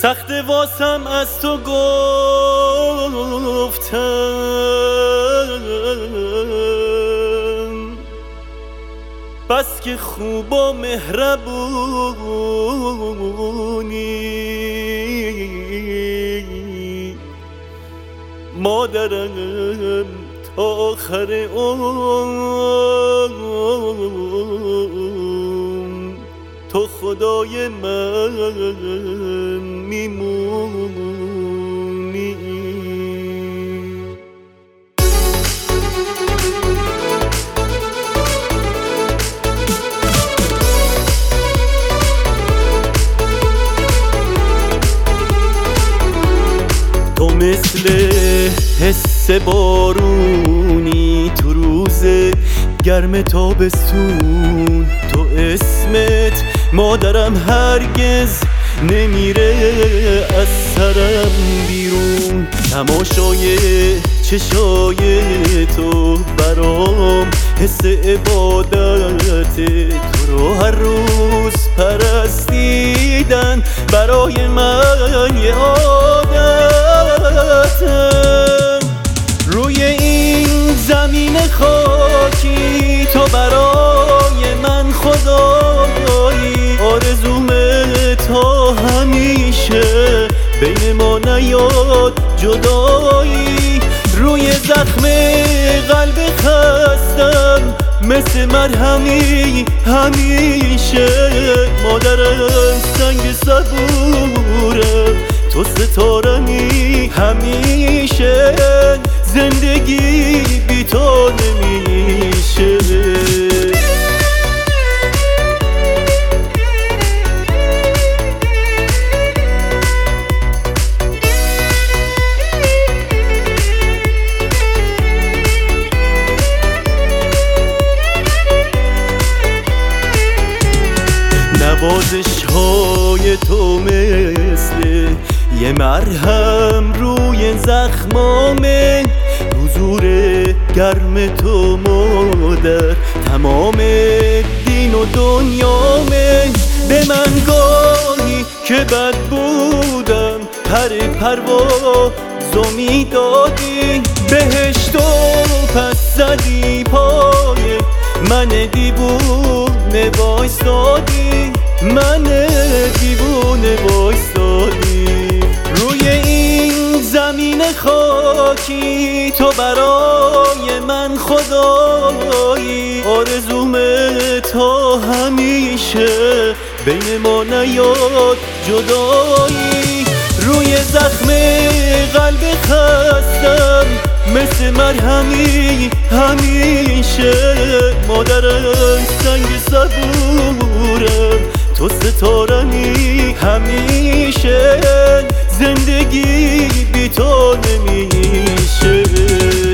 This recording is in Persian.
سخت واسم از تو گفتم، بس که خوب و مهربونی. مادرم تا آخر عمر تو خدای من میمونی. تو مثل حس بارونی تو روز گرم تابستون، تو اسمت مادرم هرگز نمیره از سرم بیرون. تماشای چشای تو برام حس عبادت، تو رو هر روز پرستیدن برای من یه عادتم. روی این زمین خاکی تو برای من خدایی، آرزومه تا همیشه بین ما نیاد جدایی. روی زخم قلب خستم مثل مرهمی همیشه، مادرم سنگ صبورم تو ستارمی همیشه، زندگی بی تو نمیشه. نوازش های تو مثل یه مرهم روی زخمامه، حضور گرم تو مادر تمام دین و دنیامه. به من گاهی که بد بودم پروازو میدادی، بهشت و پس زدی پای من دیوونه وایستادی، من دیوونه وایستادی. روی این زمین خاکی تو برای من خدایی، آرزومه تا همیشه بین ما نیاد جدایی. روی زخم قلب خستم مثل مرهمی همیشه، مادرم سنگ صبورم تو ستارمی همیشه، زندگی بی تو نمیشه.